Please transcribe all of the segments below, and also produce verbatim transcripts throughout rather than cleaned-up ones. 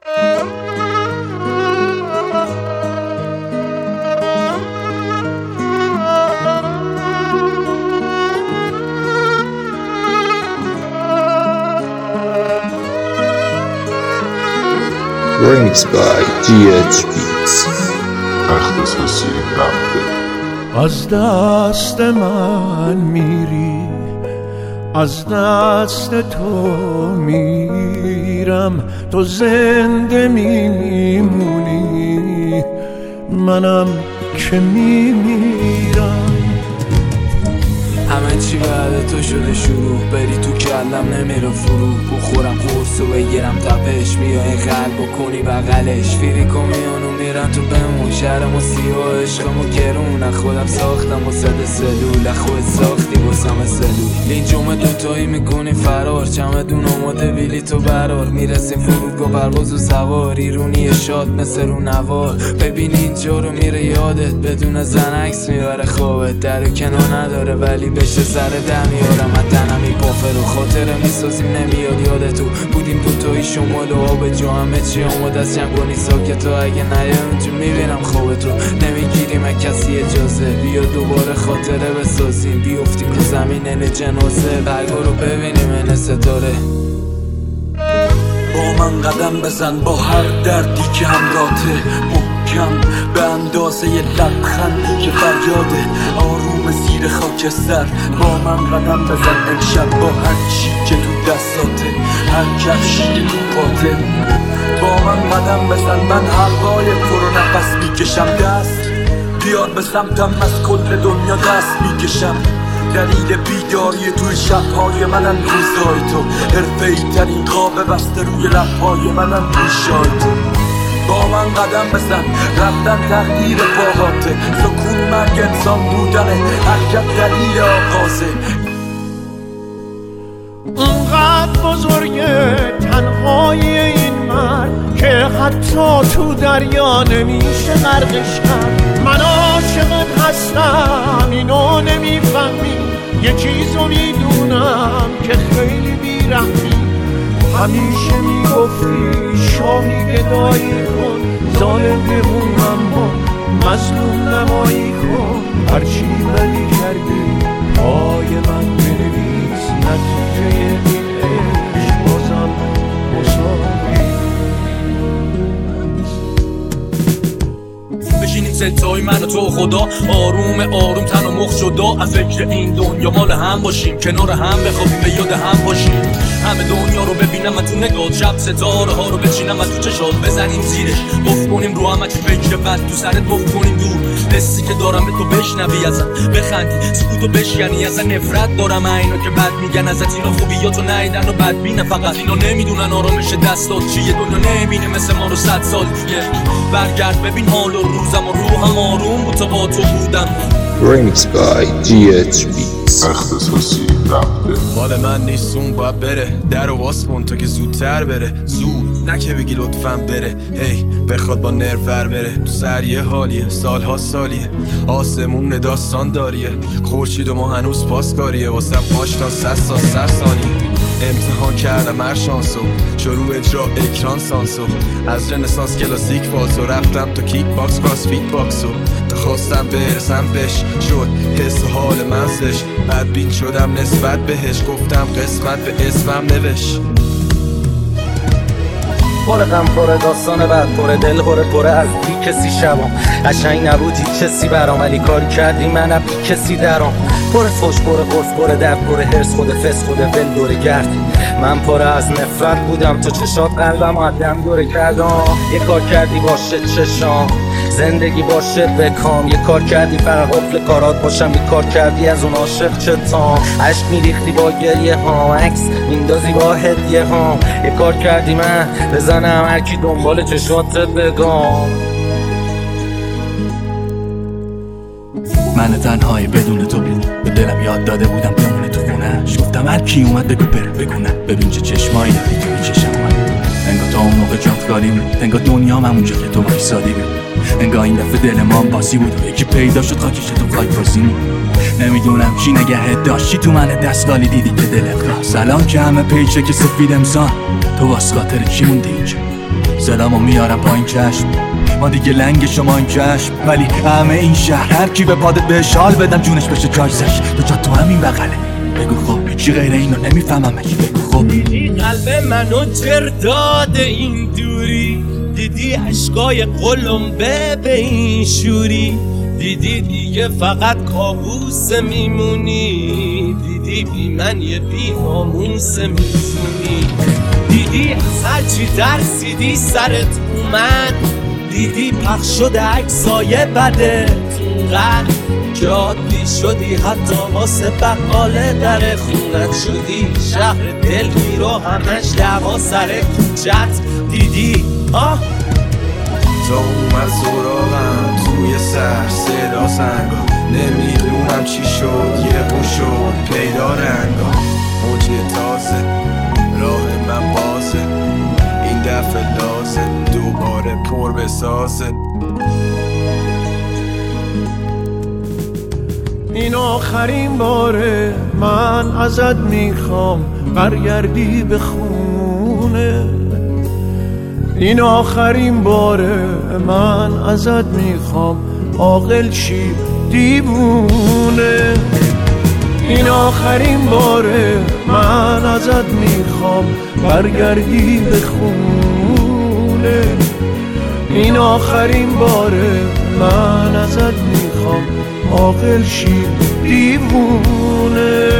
Remix by جی اچ Beats. اختصاصی رفته. از دست من میری، از دست تو میرم، تو زنده میمونی، منم که میمیرم. همه چی بعد تو شده شروع، بری تو کلم نمیره فرو، بخورم قرصو بگیرم تپش، بیای قلب بکنی بغلش، فیری کمیانو میرن تو بمون، شهرمو سیاه عشقمو گرون، خودم ساختم و صد سلول، خود ساختی بسم سلول، این جمعه دوتایی میکنی فرار، چمدون آماده ویلی تو برار، میرسیم فرودگاه پرواز و سوار، ایرونی شاد مثل رو نوار، ببین اینجا رو میره یادت، بدون زن عکس میبره خوابت، در کنار نداره ولی بشه سر دم یارم، من تنمی پافر و خاطره میسازیم نمیاد یادتو، بودیم دوتایی شمال و آب جو، همه چی آماده از جنگانی ساکت، و اگه نیه اونجا میبینم خوابتو، نمیگیریم از کسی اجازه، بیا دوباره خاطره بسازیم، بیافتیم رو زمین این جنازه، برگا رو ببینیم این ستاره. با من قدم بزن با هر دردی که همراته، محکم به اندازه یه لبخند که فریاده، آروم زیر خاکستر. با من قدم بزن امشب با هر چی که تو دستاته، هر کفشی که تو پاته. با من قدم بزن، من هوای پر و نفس میکشم، دست بیار به سمتم، از کل دنیا دست میکشم. دلیل بیداری توی شبهای منم روزای تو، حرفه‌ای ترین قاب بسته روی لبهای منم ریشای تو. با من قدم بزن، رفتن تقدیر پاهاته، سکون مرگ انسان بودنه، حرکت دلیل آغازه. اونقدر بزرگه تنهایی این مرد که حتی تو دریا نمیشه غرقش کرد. من عاشقت هستم اینو نمیفهمی، یه چیزو میدونم که خیلی بیرحمی. همیشه میگفتی شاهی گدایی کن، ظالم بمون اما مظلوم نمایی کن. هرچی ولی کردی پای من بنویس، نتیجه این عشق بازم مساوی. بشینیم ستای من و تو خدا، آروم آروم تن و مخ جدا، از فکر این دنیا مال هم باشیم، کنار هم بخوابیم به یاد هم باشیم. همه دنیا رو ببینم من تو نگاه، شب ستاره ها رو بچینم من تو چشات، بزنیم زیرش بف کنیم رو همه چی فکر بد تو سرت بف کنیم دور. حسی که دارم به تو بشنوی ازم بخندی، سکوتو بشکنی ازم. نفرت دارم اینا که بد میگن ازت، اینا خوبیاتو نیدن و بدبینن، فقط اینا نمیدونن آرامش دستات چیه. دنیا نمیبینه مثل ما رو صد سال دیگه، برگرد ببین حال و روزم و روحم آروم بود تا با تو بودم. Remix by جی اچ Beats. اختصاصی رفته. مال من نیست اون باید بره، در و واس کن تا که زودتر بره، زود نکه بگی لطفاً بره، هی بخواد با نرو ور بره. تو سر یه حالیه، سالها سالیه، آسمون داستان داریه، خورشید و ما هنوز پاسکاریه، واسم آشنا صد سال سر ثانیه. امتحان کردم هر شانسو، شروع اجرا اکران سانسو، از رنسانس کلاسیک فالسو، رفتم تو کیک باکس کراس فیت باکسو، تا خواستم برسم بهش شد حس و حال منزش، بدبین شدم نسبت بهش، گفتم قسمت به اسمم نوشت. پر غم پر داستان بد، پر دل پر پر از بی کسی شبام، قشنگ نبودی کسی برام، ولی کاری کردی منم بی کسی درام. پر فوش پر قرص پر درد پر هرس، خود فس خود ول دور گردی، من پر از نفرت بودم، تو چشات قلبم آدم دوره کردم. یه کار کردی باشه چشام، زندگی باشه بکام، یه کار کردی فقط قفل کارات باشم، یه کار کردی از اون عاشق چتام، عشق میریختی با گریه هام، عکس میندازی با هدیه هام، یه کار کردی من بزنم هرکی دنبال چشاتت بگم. من تنهایی بدون تو بیرون، به دلم یاد داده بودم بمونه تو خونهش، گفتم هر کی اومد بگو بره بگونه، ببین چه چشمایی داری توی چشم من. انگار تا اون موقع جات خالی بود، انگار دنیام همونجا که تو وایسادی بود، انگار این دفعه دل ما باسی بود و یکی پیدا شد خاکش تو خاک بازی. نمیدونم چی نگهت داشتی تو من دستالی دیدی که دلت خواست، سلام که همه پیچه که سفید امسان، تو واسه خاطر چی موندی اینجا؟ صدامو میارم پایین چشم، ما دیگه لنگ شما این چشم، ولی همه این شهر هر کی به پادت به شال بدم جونش بشه جایزش. تو جا تو همین بغله، بگو خب چی غیر اینو نمیفهممش، بگو خب. دیدی قلب منو جر داده این دوری، دیدی عشقای قلمبه به این شوری، دیدی دیگه فقط کابوس میمونی، دیدی بی من یه بی ناموس میزونی، دیدی از هرچی ترسیدی سرت اومد، دیدی پخش شده عکسای بدت اونقدر که عادی شدی، حتی واسه بقاله در خونت شدی شهر دل میرو همش دعوا سر کوچت، دیدی آه تا اومد سراغم توی سر صدا سنگا، نمیدونم چی شد یه بو شد پیدا رنگا، موجه تازه راه من بازه، این دفعه لازه دوباره پر بسازه. این آخرین باره من ازت میخوام برگردی به خونه، این آخرین باره من ازت میخوام عاقل شی دیوونه، این آخرین باره من ازت میخوام برگردی به خونه، این آخرین باره من ازت میخوام عاقل شی دیوونه.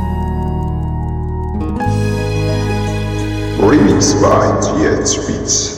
Remix by G H Beats.